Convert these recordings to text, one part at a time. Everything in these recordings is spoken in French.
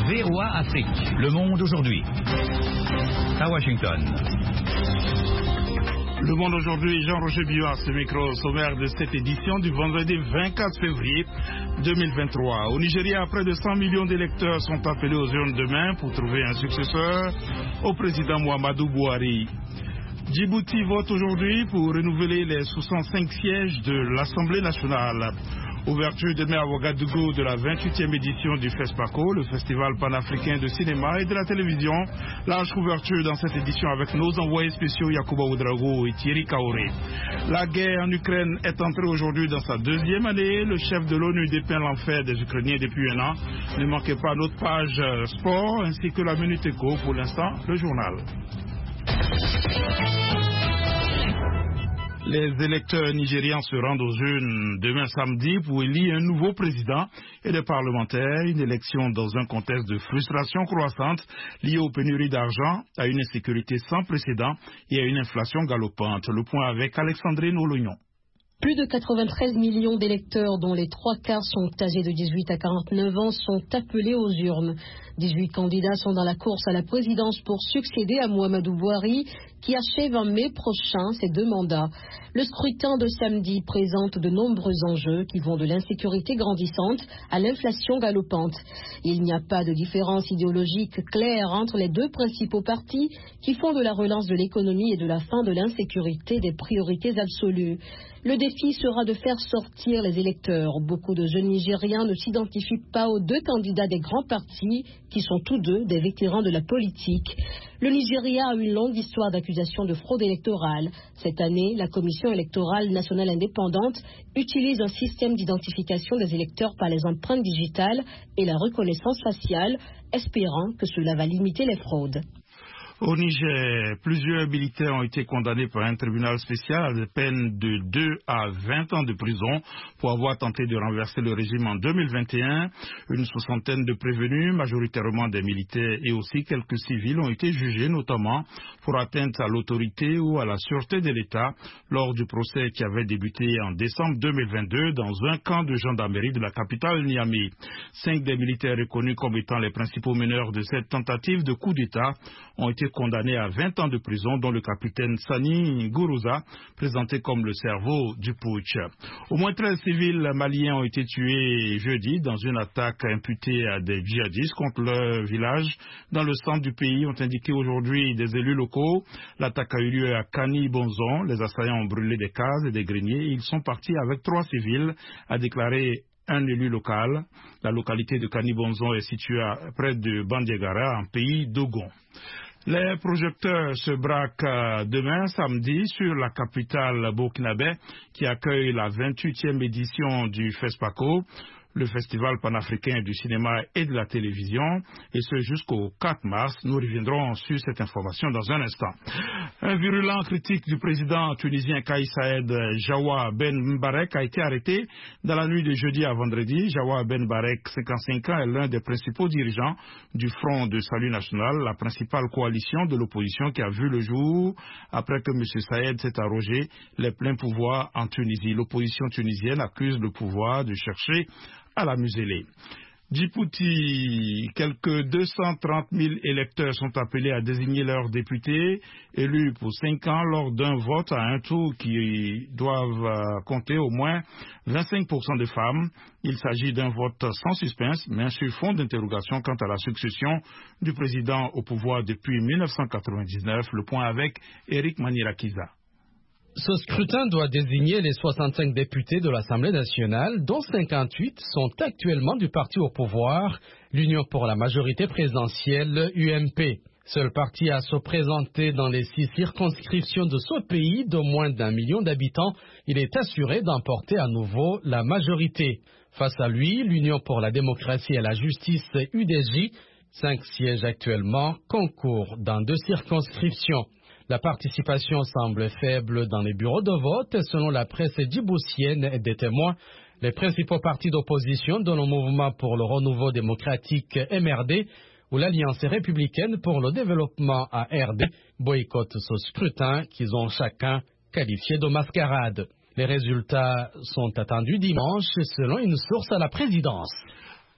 VOA Afrique, le monde aujourd'hui. À Washington. Le monde aujourd'hui, Jean-Roger Biot, ce micro sommaire de cette édition du vendredi 24 février 2023. Au Nigeria, près de 100 millions d'électeurs sont appelés aux urnes demain pour trouver un successeur au président Muhammadu Buhari. Djibouti vote aujourd'hui pour renouveler les 65 sièges de l'Assemblée nationale. Ouverture demain à Ouagadougou de la 28e édition du FESPACO, le festival panafricain de cinéma et de la télévision. Large couverture dans cette édition avec nos envoyés spéciaux Yacouba Ouedraogo et Thierry Kaoré. La guerre en Ukraine est entrée aujourd'hui dans sa deuxième année. Le chef de l'ONU dépeint l'enfer des Ukrainiens depuis un an. Ne manquez pas notre page sport ainsi que la Minute Éco. Pour l'instant, le journal. Les électeurs nigérians se rendent aux urnes demain samedi pour élire un nouveau président et des parlementaires. Une élection dans un contexte de frustration croissante liée aux pénuries d'argent, à une insécurité sans précédent et à une inflation galopante. Le point avec Alexandrine Olognon. Plus de 93 millions d'électeurs, dont les 3/4 sont âgés de 18 à 49 ans, sont appelés aux urnes. 18 candidats sont dans la course à la présidence pour succéder à Muhammadu Buhari, qui achève en mai prochain ses 2 mandats. Le scrutin de samedi présente de nombreux enjeux qui vont de l'insécurité grandissante à l'inflation galopante. Il n'y a pas de différence idéologique claire entre les 2 principaux partis qui font de la relance de l'économie et de la fin de l'insécurité des priorités absolues. Le défi sera de faire sortir les électeurs. Beaucoup de jeunes Nigériens ne s'identifient pas aux 2 candidats des grands partis, qui sont tous 2 des vétérans de la politique. Le Nigeria a une longue histoire d'accusations de fraude électorale. Cette année, la Commission électorale nationale indépendante utilise un système d'identification des électeurs par les empreintes digitales et la reconnaissance faciale, espérant que cela va limiter les fraudes. Au Niger, plusieurs militaires ont été condamnés par un tribunal spécial à des peines de 2 à 20 ans de prison pour avoir tenté de renverser le régime en 2021. Une soixantaine de prévenus, majoritairement des militaires et aussi quelques civils, ont été jugés, notamment pour atteinte à l'autorité ou à la sûreté de l'État lors du procès qui avait débuté en décembre 2022 dans un camp de gendarmerie de la capitale Niamey. 5 des militaires reconnus comme étant les principaux meneurs de cette tentative de coup d'État ont été condamné à 20 ans de prison, dont le capitaine Sani Gourouza, présenté comme le cerveau du putsch. Au moins 13 civils maliens ont été tués jeudi dans une attaque imputée à des djihadistes contre leur village dans le centre du pays, ont indiqué aujourd'hui des élus locaux. L'attaque a eu lieu à Kani-Bonzon. Les assaillants ont brûlé des cases et des greniers. Ils sont partis avec 3 civils, a déclaré un élu local. La localité de Kani-Bonzon est située près de Bandiagara, en pays d'Ogon. Les projecteurs se braquent demain, samedi, sur la capitale burkinabé qui accueille la 28e édition du FESPACO, le festival panafricain du cinéma et de la télévision, et ce jusqu'au 4 mars. Nous reviendrons sur cette information dans un instant. Un virulent critique du président tunisien Kais Saïed, Jawa Ben Mbarek, a été arrêté dans la nuit de jeudi à vendredi. Jawa Ben Mbarek, 55 ans, est l'un des principaux dirigeants du Front de Salut National, la principale coalition de l'opposition qui a vu le jour après que M. Saïed s'est arrogé les pleins pouvoirs en Tunisie. L'opposition tunisienne accuse le pouvoir de chercher à la museler. Djibouti, quelques 230 000 électeurs sont appelés à désigner leurs députés élus pour 5 ans lors d'un vote à un tour qui doivent compter au moins 25% de femmes. Il s'agit d'un vote sans suspense, mais sur fond d'interrogation quant à la succession du président au pouvoir depuis 1999. Le point avec Eric Manirakiza. Ce scrutin doit désigner les 65 députés de l'Assemblée nationale, dont 58 sont actuellement du parti au pouvoir, l'Union pour la majorité présidentielle, UMP. Seul parti à se présenter dans les 6 circonscriptions de ce pays de moins d'1 million d'habitants, il est assuré d'emporter à nouveau la majorité. Face à lui, l'Union pour la démocratie et la justice, UDJ, 5 sièges actuellement, concourent dans 2 circonscriptions. La participation semble faible dans les bureaux de vote. Selon la presse djiboutienne et des témoins, les principaux partis d'opposition dont le Mouvement pour le renouveau démocratique MRD ou l'Alliance républicaine pour le développement ARD boycottent ce scrutin qu'ils ont chacun qualifié de mascarade. Les résultats sont attendus dimanche selon une source à la présidence.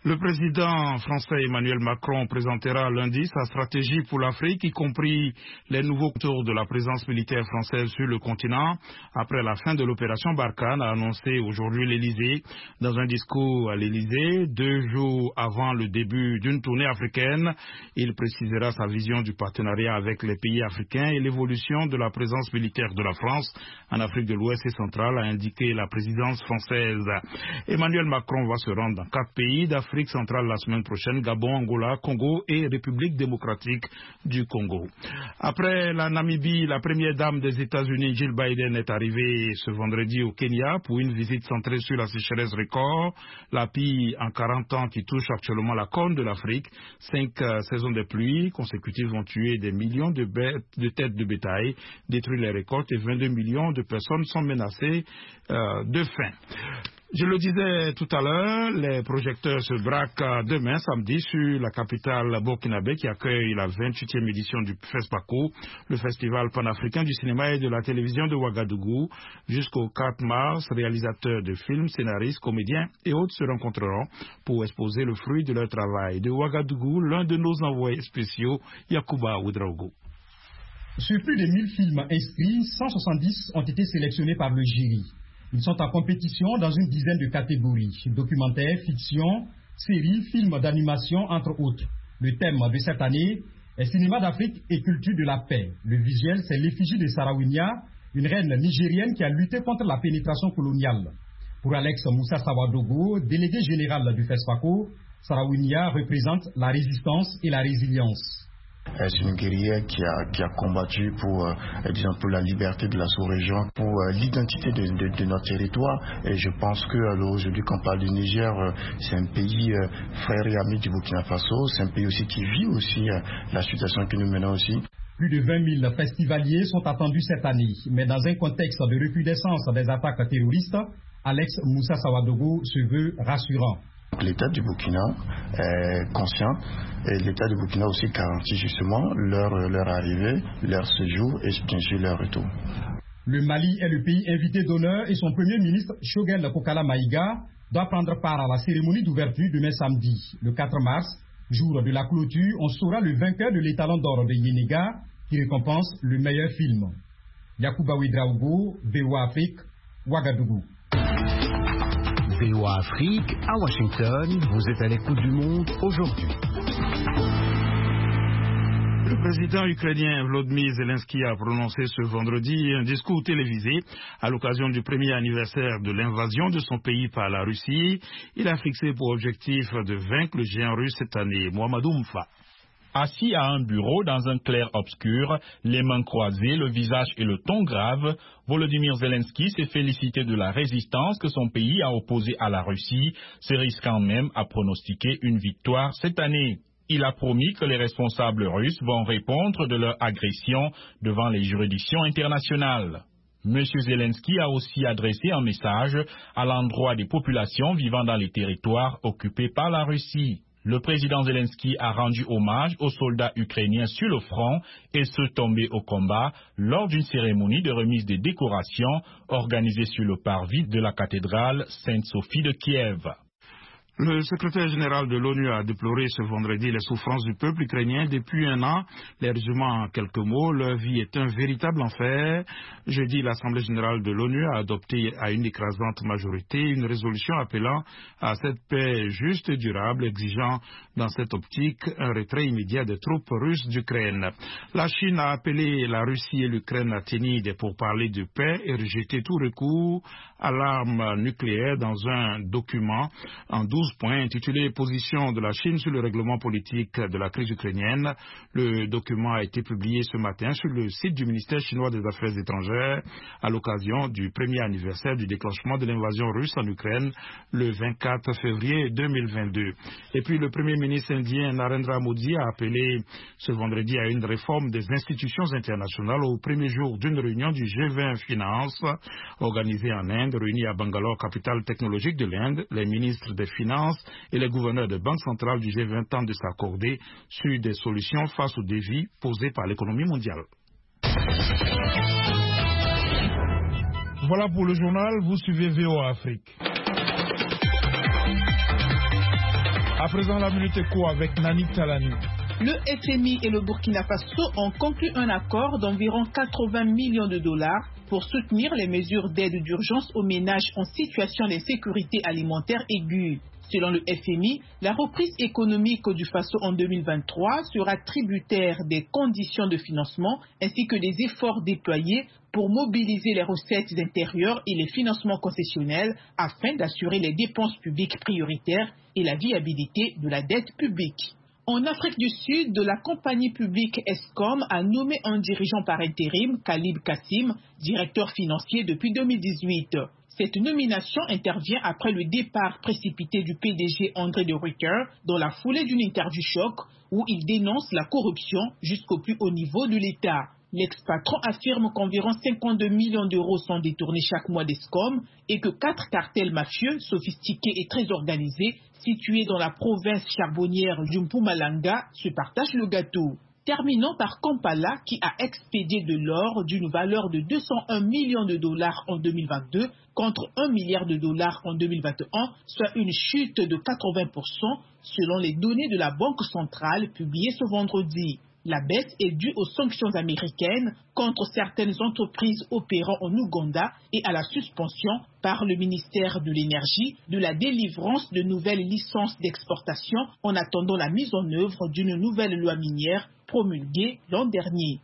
Le président français Emmanuel Macron présentera lundi sa stratégie pour l'Afrique, y compris les nouveaux tours de la présence militaire française sur le continent, après la fin de l'opération Barkhane, a annoncé aujourd'hui l'Élysée. Dans un discours à l'Élysée, 2 jours avant le début d'une tournée africaine, il précisera sa vision du partenariat avec les pays africains et l'évolution de la présence militaire de la France en Afrique de l'Ouest et centrale, a indiqué la présidence française. Emmanuel Macron va se rendre dans 4 pays d'Afrique centrale la semaine prochaine: Gabon, Angola, Congo et République démocratique du Congo. Après la Namibie, la première dame des États-Unis, Jill Biden, est arrivée ce vendredi au Kenya pour une visite centrée sur la sécheresse record, la pire en 40 ans qui touche actuellement la corne de l'Afrique. 5 saisons de pluie consécutives ont tué des millions de têtes de bétail, détruit les récoltes et 22 millions de personnes sont menacées de faim. Je le disais tout à l'heure, les projecteurs se braquent demain, samedi, sur la capitale burkinabé qui accueille la 28e édition du FESPACO, le festival panafricain du cinéma et de la télévision de Ouagadougou. Jusqu'au 4 mars, réalisateurs de films, scénaristes, comédiens et autres se rencontreront pour exposer le fruit de leur travail. De Ouagadougou, l'un de nos envoyés spéciaux, Yacouba Ouedraogo. Sur plus de 1000 films inscrits, 170 ont été sélectionnés par le jury. Ils sont en compétition dans une dizaine de catégories: documentaire, fiction, séries, films d'animation, entre autres. Le thème de cette année est cinéma d'Afrique et culture de la paix. Le visuel, c'est l'effigie de Sarawinia, une reine nigérienne qui a lutté contre la pénétration coloniale. Pour Alex Moussa Sawadogo, délégué général du FESPACO, Sarawinia représente la résistance et la résilience. C'est une guerrière qui a combattu pour la liberté de la sous-région, pour l'identité de notre territoire. Et je pense qu'aujourd'hui, quand on parle du Niger, c'est un pays frère et ami du Burkina Faso. C'est un pays aussi qui vit aussi la situation que nous menons aussi. Plus de 20 000 festivaliers sont attendus cette année. Mais dans un contexte de recrudescence des attaques terroristes, Alex Moussa Sawadogo se veut rassurant. L'État du Burkina est conscient et l'État du Burkina aussi garantit justement leur arrivée, leur séjour et bien sûr leur retour. Le Mali est le pays invité d'honneur et son premier ministre, Choguel Kokala Maïga, doit prendre part à la cérémonie d'ouverture demain samedi. Le 4 mars, jour de la clôture, on saura le vainqueur de l'étalon d'or de Yénéga qui récompense le meilleur film. Yacouba Ouedraogo, VOA Afrique, Ouagadougou. VOA Afrique, à Washington, vous êtes à l'écoute du monde aujourd'hui. Le président ukrainien Volodymyr Zelensky a prononcé ce vendredi un discours télévisé à l'occasion du premier anniversaire de l'invasion de son pays par la Russie. Il a fixé pour objectif de vaincre le géant russe cette année. Mohamedou Mfa. Assis à un bureau dans un clair-obscur, les mains croisées, le visage et le ton grave, Volodymyr Zelensky s'est félicité de la résistance que son pays a opposée à la Russie, se risquant même à pronostiquer une victoire cette année. Il a promis que les responsables russes vont répondre de leur agression devant les juridictions internationales. M. Zelensky a aussi adressé un message à l'endroit des populations vivant dans les territoires occupés par la Russie. Le président Zelensky a rendu hommage aux soldats ukrainiens sur le front et ceux tombés au combat lors d'une cérémonie de remise des décorations organisée sur le parvis de la cathédrale Sainte-Sophie de Kiev. Le secrétaire général de l'ONU a déploré ce vendredi les souffrances du peuple ukrainien depuis un an. Les résumant en quelques mots, leur vie est un véritable enfer. Jeudi, l'Assemblée générale de l'ONU a adopté à une écrasante majorité une résolution appelant à cette paix juste et durable, exigeant dans cette optique un retrait immédiat des troupes russes d'Ukraine. La Chine a appelé la Russie et l'Ukraine à tenir des pourparlers de paix et rejeter tout recours à l'arme nucléaire dans un document en 12 points intitulé « Position de la Chine sur le règlement politique de la crise ukrainienne ». Le document a été publié ce matin sur le site du ministère chinois des Affaires étrangères à l'occasion du premier anniversaire du déclenchement de l'invasion russe en Ukraine le 24 février 2022. Et puis le premier ministre indien Narendra Modi a appelé ce vendredi à une réforme des institutions internationales au premier jour d'une réunion du G20 Finance organisée en Inde, réunie à Bangalore, capitale technologique de l'Inde. Les ministres des Finances et les gouverneurs de banques centrales du G20 tentent de s'accorder sur des solutions face aux défis posés par l'économie mondiale. Voilà pour le journal, vous suivez VOA Afrique. À présent, la minute éco avec Nani Talani. Le FMI et le Burkina Faso ont conclu un accord d'environ 80 millions de dollars pour soutenir les mesures d'aide d'urgence aux ménages en situation d'insécurité alimentaire aiguë. Selon le FMI, la reprise économique du Faso en 2023 sera tributaire des conditions de financement ainsi que des efforts déployés pour mobiliser les recettes intérieures et les financements concessionnels afin d'assurer les dépenses publiques prioritaires et la viabilité de la dette publique. En Afrique du Sud, la compagnie publique Eskom a nommé un dirigeant par intérim, Kalib Kassim, directeur financier depuis 2018. Cette nomination intervient après le départ précipité du PDG André de Ruyter dans la foulée d'une interview choc où il dénonce la corruption jusqu'au plus haut niveau de l'État. L'ex-patron affirme qu'environ 52 millions d'euros sont détournés chaque mois d'Eskom et que 4 cartels mafieux, sophistiqués et très organisés, situés dans la province charbonnière du Mpumalanga, se partagent le gâteau. Terminons par Kampala qui a expédié de l'or d'une valeur de 201 millions de dollars en 2022 contre 1 milliard de dollars en 2021, soit une chute de 80% selon les données de la Banque centrale publiées ce vendredi. La baisse est due aux sanctions américaines contre certaines entreprises opérant en Ouganda et à la suspension par le ministère de l'Énergie de la délivrance de nouvelles licences d'exportation en attendant la mise en œuvre d'une nouvelle loi minière promulguée l'an dernier.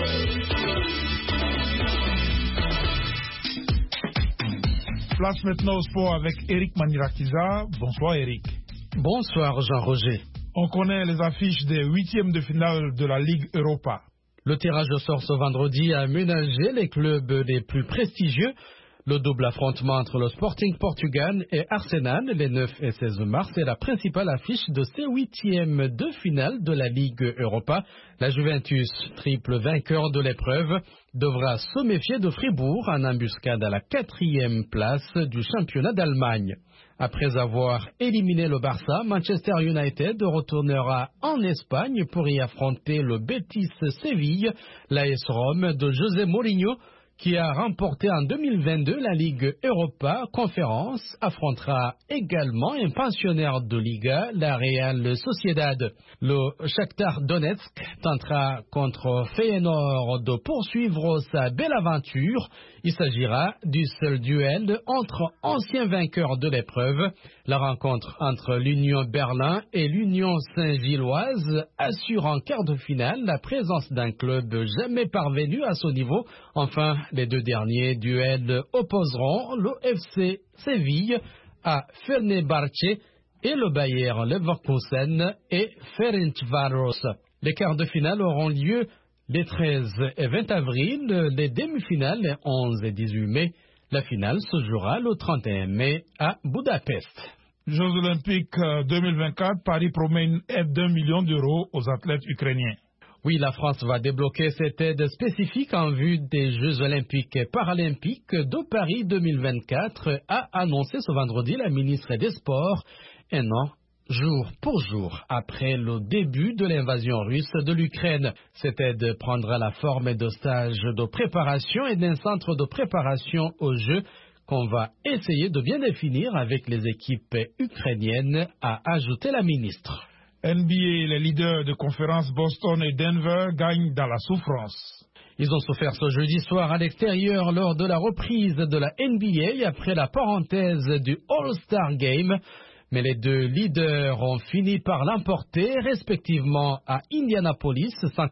Place maintenant au sport avec Eric Manirakiza. Bonsoir Eric. Bonsoir Jean-Roger. On connaît les affiches des 8e de finale de la Ligue Europa. Le tirage au sort ce vendredi a ménagé les clubs les plus prestigieux. Le double affrontement entre le Sporting Portugal et Arsenal les 9 et 16 mars est la principale affiche de ces 8e de finale de la Ligue Europa. La Juventus, triple vainqueur de l'épreuve, devra se méfier de Fribourg en embuscade à la 4e place du championnat d'Allemagne. Après avoir éliminé le Barça, Manchester United retournera en Espagne pour y affronter le Betis Séville. L'AS Rome de José Mourinho, qui a remporté en 2022 la Ligue Europa Conférence, affrontera également un pensionnaire de Liga, la Real Sociedad. Le Shakhtar Donetsk tentera contre Feyenoord de poursuivre sa belle aventure. Il s'agira du seul duel entre anciens vainqueurs de l'épreuve. La rencontre entre l'Union Berlin et l'Union Saint-Gilloise assure en quart de finale la présence d'un club jamais parvenu à ce niveau. Enfin, les deux derniers duels opposeront le FC Séville à Fenerbahçe et le Bayer Leverkusen et Ferencváros. Les quarts de finale auront lieu les 13 et 20 avril, les demi-finales les 11 et 18 mai. La finale se jouera le 31 mai à Budapest. Jeux olympiques 2024, Paris promet une aide d'1 million d'euros aux athlètes ukrainiens. Oui, la France va débloquer cette aide spécifique en vue des Jeux olympiques et paralympiques de Paris 2024, a annoncé ce vendredi la ministre des Sports, un an jour pour jour après le début de l'invasion russe de l'Ukraine. Cette aide prendra la forme de stages de préparation et d'un centre de préparation aux Jeux qu'on va essayer de bien définir avec les équipes ukrainiennes, a ajouté la ministre. NBA, les leaders de conférence Boston et Denver gagnent dans la souffrance. Ils ont souffert ce jeudi soir à l'extérieur lors de la reprise de la NBA après la parenthèse du All-Star Game. Mais les deux leaders ont fini par l'emporter respectivement à Indianapolis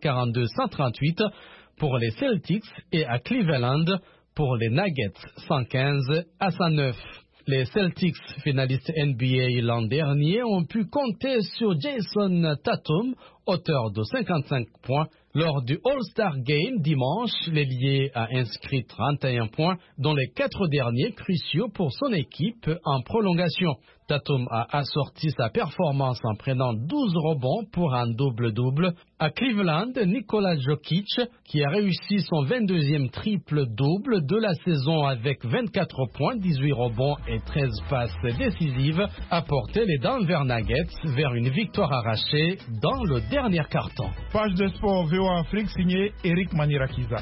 142-138 pour les Celtics et à Cleveland pour les Nuggets 115-109. Les Celtics, finalistes NBA l'an dernier, ont pu compter sur Jason Tatum, auteur de 55 points. Lors du All-Star Game dimanche, l'ailier a inscrit 31 points, dont les 4 derniers cruciaux pour son équipe en prolongation. Tatum a assorti sa performance en prenant 12 rebonds pour un double-double. À Cleveland, Nikola Jokic, qui a réussi son 22e triple-double de la saison avec 24 points, 18 rebonds et 13 passes décisives, a porté les Denver Nuggets vers une victoire arrachée dans le dernier quart-temps. Page de sport VOA Afrique signé Eric Manirakiza.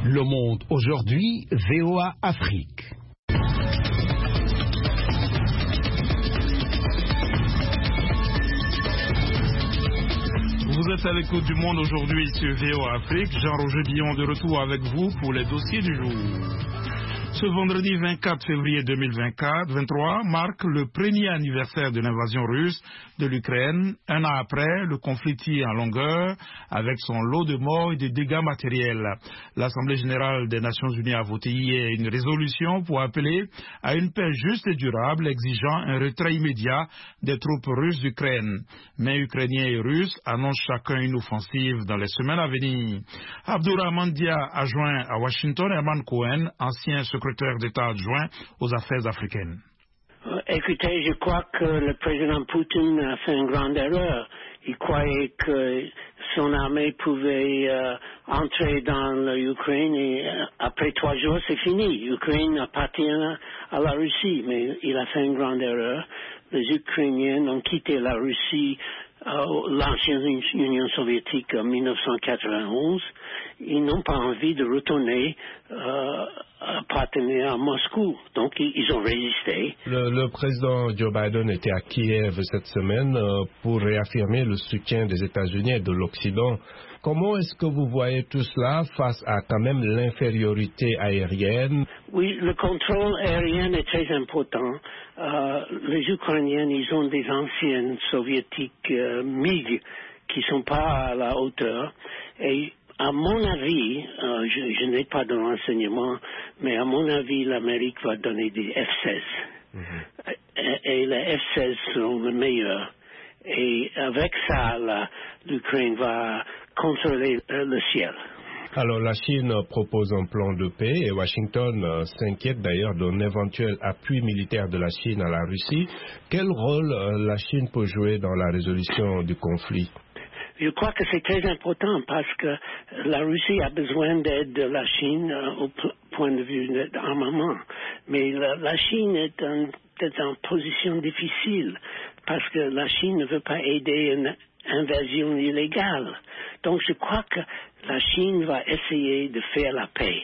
Le Monde aujourd'hui, VOA Afrique. Vous êtes à l'écoute du Monde aujourd'hui sur VOA Afrique. Jean-Roger Billon de retour avec vous pour les dossiers du jour. Ce vendredi 24 février 2023 marque le premier anniversaire de l'invasion russe de l'Ukraine. Un an après, le conflit tire en longueur avec son lot de morts et de dégâts matériels. L'Assemblée générale des Nations unies a voté hier une résolution pour appeler à une paix juste et durable exigeant un retrait immédiat des troupes russes d'Ukraine. Mais Ukrainiens et Russes annoncent chacun une offensive dans les semaines à venir. Abdourahmane Dia a joint à Washington Herman Cohen, ancien secrétaire d'État adjoint aux affaires africaines. Écoutez, je crois que le président Poutine a fait une grande erreur. Il croyait que son armée pouvait entrer dans l'Ukraine et après 3 jours, c'est fini. L'Ukraine appartient à la Russie, mais il a fait une grande erreur. Les Ukrainiens ont quitté la Russie, l'ancienne Union soviétique en 1991. Ils n'ont pas envie de retourner appartenir à Moscou. Donc, ils ont résisté. Le président Joe Biden était à Kiev cette semaine pour réaffirmer le soutien des États-Unis et de l'Occident. Comment est-ce que vous voyez tout cela face à quand même l'infériorité aérienne? Oui, le contrôle aérien est très important. Les Ukrainiens, ils ont des anciennes soviétiques MiG qui ne sont pas à la hauteur. Et à mon avis, je n'ai pas de renseignements, mais à mon avis, l'Amérique va donner des F-16. Et les F-16 seront les meilleurs. Et avec ça, l'Ukraine va contrôler le ciel. Alors la Chine propose un plan de paix et Washington s'inquiète d'ailleurs d'un éventuel appui militaire de la Chine à la Russie. Quel rôle la Chine peut jouer dans la résolution du conflit? Je crois que c'est très important parce que la Russie a besoin d'aide de la Chine au point de vue d'armement. Mais la Chine est en position difficile parce que la Chine ne veut pas aider une invasion illégale. Donc je crois que la Chine va essayer de faire la paix,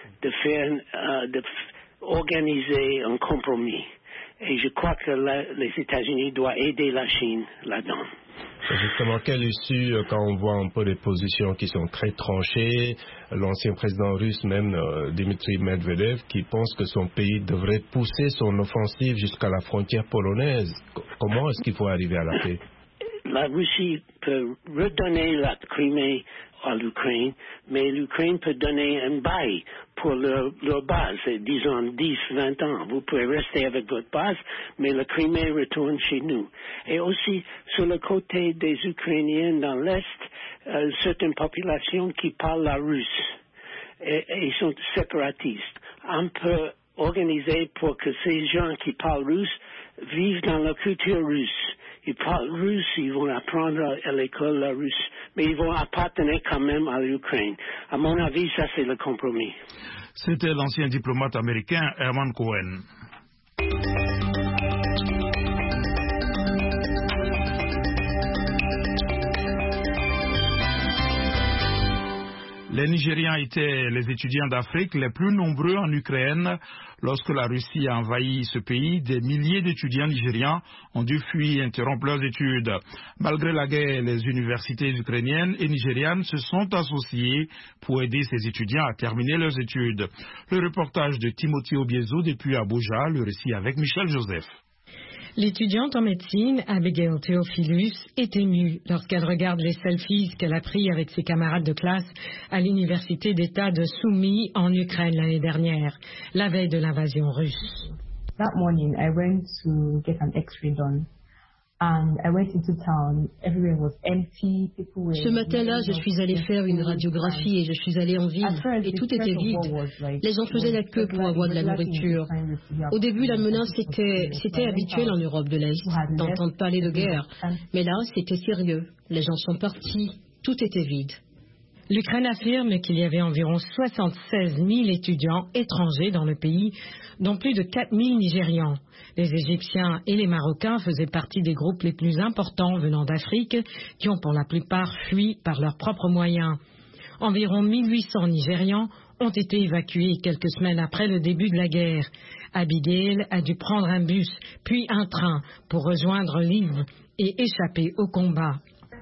de organiser un compromis. Et je crois que les États-Unis doivent aider la Chine là-dedans. Justement, quelle issue quand on voit un peu les positions qui sont très tranchées, l'ancien président russe même, Dmitry Medvedev, qui pense que son pays devrait pousser son offensive jusqu'à la frontière polonaise. Comment est-ce qu'il faut arriver à la paix? La Russie peut redonner la Crimée à l'Ukraine, mais l'Ukraine peut donner un bail pour leur base, disons 10, 20 ans. Vous pouvez rester avec votre base, mais la Crimée retourne chez nous. Et aussi, sur le côté des Ukrainiens dans l'Est, certaines populations qui parlent la russe et ils sont séparatistes. On peut organiser pour que ces gens qui parlent russe vivent dans la culture russe. Ils parlent russe, ils vont apprendre à l'école la russe, mais ils vont appartenir quand même à l'Ukraine. À mon avis, ça c'est le compromis. C'était l'ancien diplomate américain Herman Cohen. Les Nigérians étaient les étudiants d'Afrique les plus nombreux en Ukraine. Lorsque la Russie a envahi ce pays, des milliers d'étudiants nigérians ont dû fuir et interrompre leurs études. Malgré la guerre, les universités ukrainiennes et nigérianes se sont associées pour aider ces étudiants à terminer leurs études. Le reportage de Timothy Obiezo depuis Abuja, le récit avec Michel Joseph. L'étudiante en médecine, Abigail Theophilus, est émue lorsqu'elle regarde les selfies qu'elle a pris avec ses camarades de classe à l'université d'État de Sumy en Ukraine l'année dernière, la veille de l'invasion russe. That morning, I went to get an X-ray done. And I went into town. Everywhere was empty. People were. Ce matin-là, je suis allée faire une radiographie et je suis allée en ville et tout était vide. Les gens faisaient la queue pour avoir de la nourriture. Au début, la menace c'était habituel en Europe de l'Est d'entendre parler de guerre. Mais là, c'était sérieux. Les gens sont partis. Tout était vide. L'Ukraine affirme qu'il y avait environ 76 000 étudiants étrangers dans le pays, dont plus de 4 000 Nigérians. Les Égyptiens et les Marocains faisaient partie des groupes les plus importants venant d'Afrique, qui ont pour la plupart fui par leurs propres moyens. Environ 1800 Nigérians ont été évacués quelques semaines après le début de la guerre. Abigail a dû prendre un bus, puis un train pour rejoindre Liv et échapper au combat.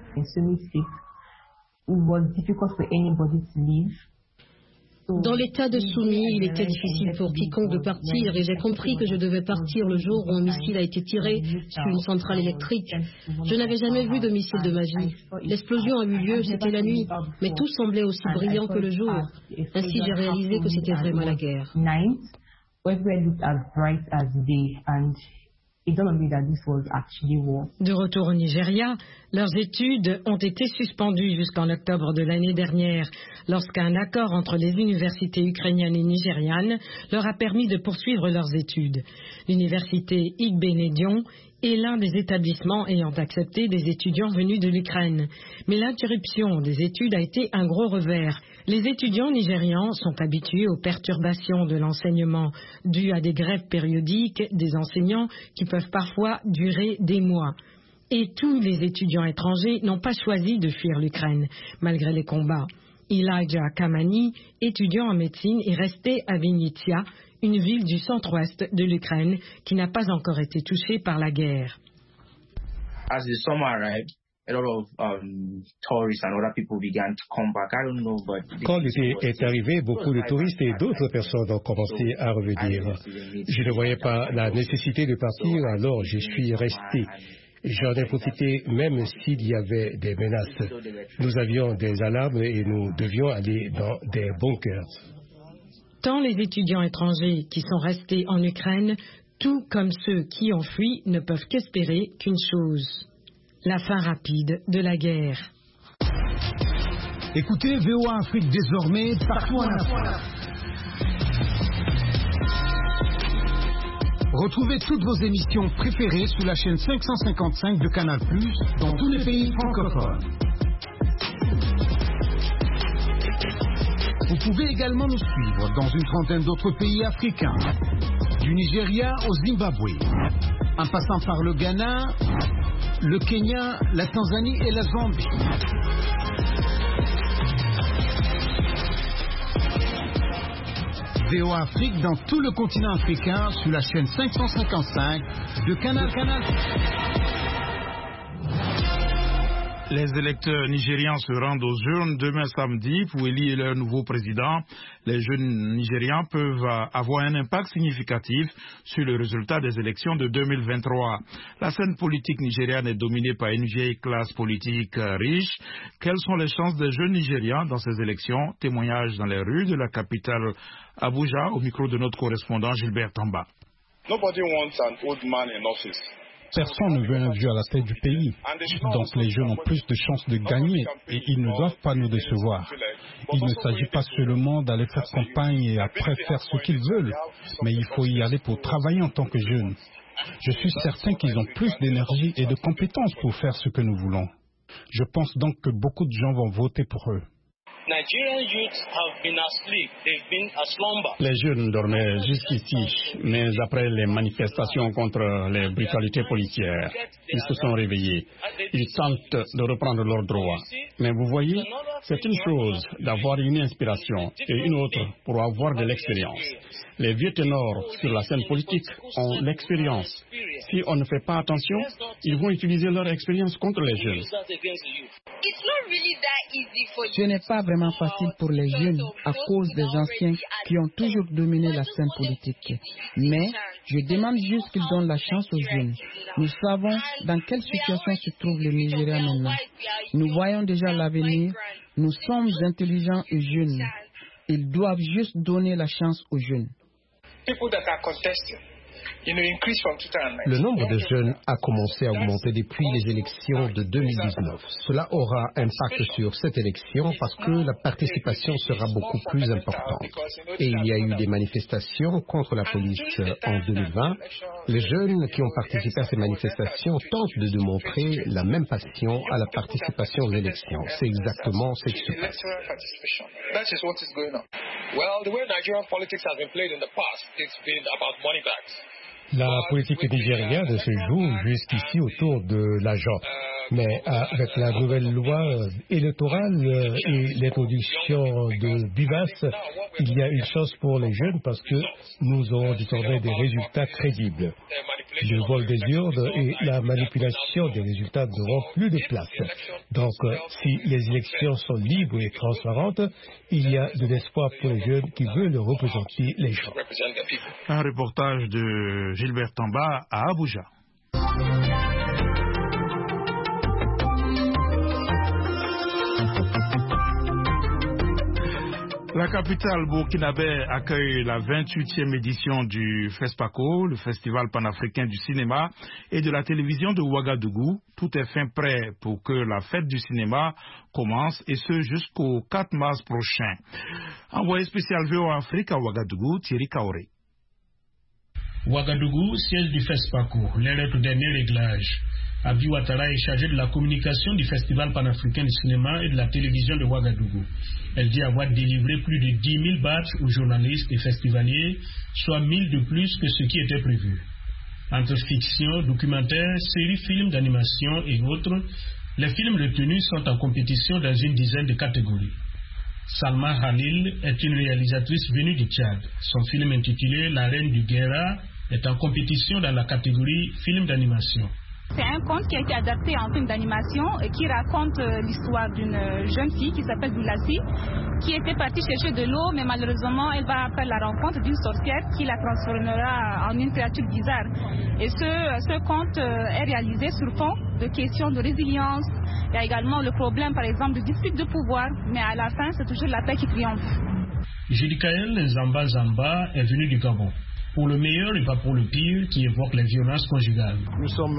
Dans l'état de Soumy, il était difficile pour quiconque de partir et j'ai compris que je devais partir le jour où un missile a été tiré sur une centrale électrique. Je n'avais jamais vu de missile de ma vie. L'explosion a eu lieu, c'était la nuit, mais tout semblait aussi brillant que le jour. Ainsi, j'ai réalisé que c'était vraiment la guerre. De retour au Nigeria, leurs études ont été suspendues jusqu'en octobre de l'année dernière, lorsqu'un accord entre les universités ukrainiennes et nigérianes leur a permis de poursuivre leurs études. L'université Igbenedion est l'un des établissements ayant accepté des étudiants venus de l'Ukraine. Mais l'interruption des études a été un gros revers. Les étudiants nigérians sont habitués aux perturbations de l'enseignement dues à des grèves périodiques des enseignants qui peuvent parfois durer des mois. Et tous les étudiants étrangers n'ont pas choisi de fuir l'Ukraine, malgré les combats. Elijah Kamani, étudiant en médecine, est resté à Vinnytsia, une ville du centre-ouest de l'Ukraine qui n'a pas encore été touchée par la guerre. As the summer arrived, a lot of tourists and other people began to come back. I don't know, but quand l'été est arrivé, beaucoup de touristes et d'autres personnes ont commencé à revenir. Je ne voyais pas la nécessité de partir, alors je suis resté. J'en ai profité même s'il y avait des menaces. Nous avions des alarmes et nous devions aller dans des bunkers. Tant les étudiants étrangers qui sont restés en Ukraine, tout comme ceux qui ont fui, ne peuvent qu'espérer qu'une chose: la fin rapide de la guerre. Écoutez VOA Afrique désormais partout en Afrique. Retrouvez toutes vos émissions préférées sur la chaîne 555 de Canal+, dans tous les pays francophones. Vous pouvez également nous suivre dans une trentaine d'autres pays africains, du Nigeria au Zimbabwe, en passant par le Ghana, le Kenya, la Tanzanie et la Zambie. VOA Afrique dans tout le continent africain sur la chaîne 555 de Canal. Les électeurs nigérians se rendent aux urnes demain samedi pour élire leur nouveau président. Les jeunes Nigérians peuvent avoir un impact significatif sur le résultat des élections de 2023. La scène politique nigériane est dominée par une vieille classe politique riche. Quelles sont les chances des jeunes Nigérians dans ces élections? Témoignage dans les rues de la capitale Abuja au micro de notre correspondant Gilbert Tamba. Nobody wants an old man in office. Personne ne veut un vieux à la tête du pays. Donc les jeunes ont plus de chances de gagner et ils ne doivent pas nous décevoir. Il ne s'agit pas seulement d'aller faire campagne et après faire ce qu'ils veulent, mais il faut y aller pour travailler en tant que jeunes. Je suis certain qu'ils ont plus d'énergie et de compétences pour faire ce que nous voulons. Je pense donc que beaucoup de gens vont voter pour eux. Les jeunes dormaient jusqu'ici, mais après les manifestations contre les brutalités policières, ils se sont réveillés. Ils tentent de reprendre leurs droits. Mais vous voyez, c'est une chose d'avoir une inspiration et une autre pour avoir de l'expérience. Les vieux ténors sur la scène politique ont l'expérience. Si on ne fait pas attention, ils vont utiliser leur expérience contre les jeunes. Ce n'est pas vraiment facile pour les jeunes à cause des anciens qui ont toujours dominé la scène politique. Mais je demande juste qu'ils donnent la chance aux jeunes. Nous savons dans quelle situation se trouve le Nigeria maintenant. Nous voyons déjà l'avenir. Nous sommes intelligents et jeunes. Ils doivent juste donner la chance aux jeunes. Le nombre de jeunes a commencé à augmenter depuis les élections de 2019. Cela aura impact sur cette élection parce que la participation sera beaucoup plus importante. Et il y a eu des manifestations contre la police en 2020. Les jeunes qui ont participé à ces manifestations tentent de démontrer la même passion à la participation aux élections. C'est exactement ce qui se passe. La politique nigériane se joue jusqu'ici autour de l'argent. Mais avec la nouvelle loi électorale et l'introduction de Bivas, il y a une chance pour les jeunes parce que nous aurons désormais des résultats crédibles. Le vol des urnes et la manipulation des résultats n'auront plus de place. Donc, si les élections sont libres et transparentes, il y a de l'espoir pour les jeunes qui veulent représenter les gens. Un reportage de Gilbert Tamba à Abuja. La capitale burkinabé accueille la 28e édition du FESPACO, le Festival panafricain du cinéma et de la télévision de Ouagadougou. Tout est fin prêt pour que la fête du cinéma commence, et ce jusqu'au 4 mars prochain. Envoyé spécial VOA Afrique à Ouagadougou, Thierry Kaoré. Ouagadougou, siège du FESPACO, l'un des derniers réglages. Abi Ouattara est chargée de la communication du Festival panafricain du cinéma et de la télévision de Ouagadougou. Elle dit avoir délivré plus de 10 000 badges aux journalistes et festivaliers, soit 1000 de plus que ce qui était prévu. Entre fiction, documentaire, séries, films d'animation et autres, les films retenus sont en compétition dans une dizaine de catégories. Salma Khalil est une réalisatrice venue du Tchad. Son film intitulé La Reine du Guerra est en compétition dans la catégorie film d'animation. C'est un conte qui a été adapté en film d'animation et qui raconte l'histoire d'une jeune fille qui s'appelle Doulassi, qui était partie chercher de l'eau, mais malheureusement elle va faire la rencontre d'une sorcière qui la transformera en une créature bizarre. Et ce conte est réalisé sur fond de questions de résilience. Il y a également le problème, par exemple, de dispute de pouvoir, mais à la fin, c'est toujours la paix qui triomphe. Judikaël Nzamba Zamba est venu du Gabon. Pour le meilleur et pas pour le pire, qui évoque les violences conjugales. Nous sommes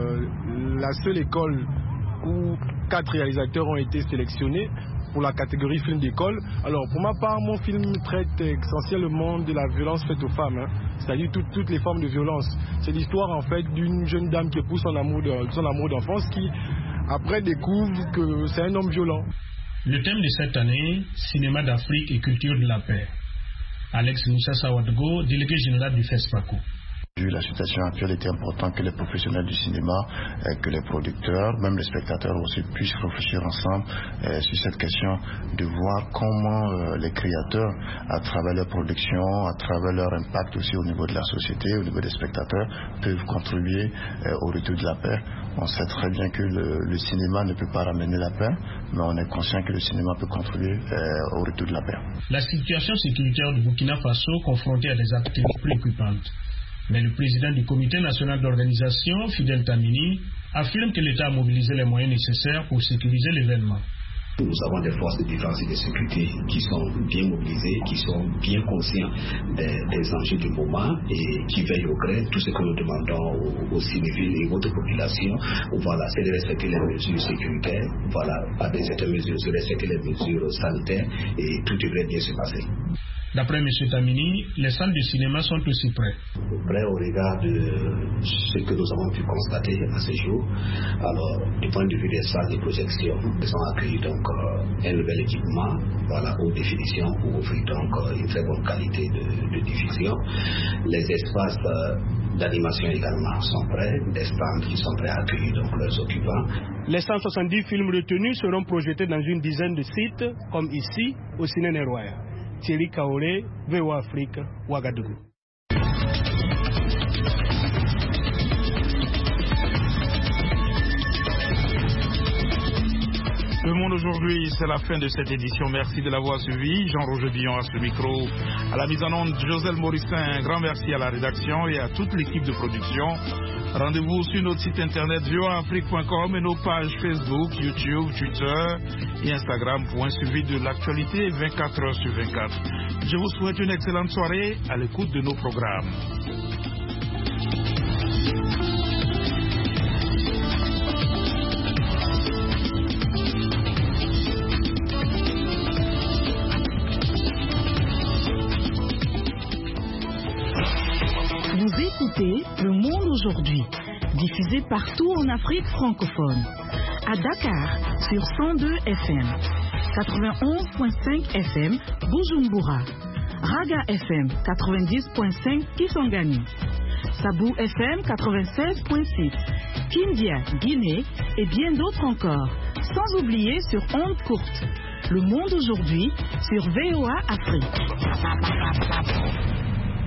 la seule école où 4 réalisateurs ont été sélectionnés pour la catégorie film d'école. Alors pour ma part, mon film traite essentiellement de la violence faite aux femmes, c'est-à-dire toutes les formes de violence. C'est l'histoire en fait d'une jeune dame qui épouse son amour d'enfance qui après découvre que c'est un homme violent. Le thème de cette année, cinéma d'Afrique et culture de la paix. Alex Moussa Sawadgo, délégué général du FESPACO. La situation actuelle était importante que les professionnels du cinéma, que les producteurs, même les spectateurs aussi puissent réfléchir ensemble sur cette question de voir comment les créateurs, à travers leur production, à travers leur impact aussi au niveau de la société, au niveau des spectateurs, peuvent contribuer au retour de la paix. On sait très bien que le cinéma ne peut pas ramener la paix, mais on est conscient que le cinéma peut contribuer au retour de la paix. La situation sécuritaire du Burkina Faso confrontée à des activités préoccupantes. Mais le président du comité national d'organisation, Fidel Tamini, affirme que l'État a mobilisé les moyens nécessaires pour sécuriser l'événement. Nous avons des forces de défense et de sécurité qui sont bien mobilisées, qui sont bien conscients des enjeux du moment et qui veillent au gré. Tout ce que nous demandons aux civils et aux autres populations, voilà, c'est de respecter les mesures sécuritaires, voilà, à des certaines mesures, de respecter les mesures sanitaires et tout devrait bien se passer. D'après M. Tamini, les salles de cinéma sont aussi prêtes. Prêts au regard de ce que nous avons pu constater à ce jour. Alors, du point de vue des salles de projection, ils ont accueilli donc un nouvel équipement, voilà, haute définition pour offrir donc une très bonne qualité de diffusion. Les espaces d'animation également sont prêts, des stands qui sont prêts à accueillir donc leurs occupants. Les 170 films retenus seront projetés dans une dizaine de sites, comme ici, au Ciné Neroya. Thierry Kaoré, VOA Afrique, Ouagadougou. Le Monde aujourd'hui, c'est la fin de cette édition. Merci de l'avoir suivi. Jean-Roger Billon à ce micro. À la mise en onde, Joselle Morissin. Un grand merci à la rédaction et à toute l'équipe de production. Rendez-vous sur notre site internet voaafrique.com et nos pages Facebook, YouTube, Twitter et Instagram pour un suivi de l'actualité 24 heures sur 24. Je vous souhaite une excellente soirée à l'écoute de nos programmes. Vous écoutez Le Monde aujourd'hui, diffusé partout en Afrique francophone. À Dakar, sur 102 FM, 91.5 FM, Bujumbura, Raga FM 90.5 Kisangani, Sabou FM 96.6, Kindia, Guinée et bien d'autres encore, sans oublier sur ondes courtes. Le monde aujourd'hui sur VOA Afrique.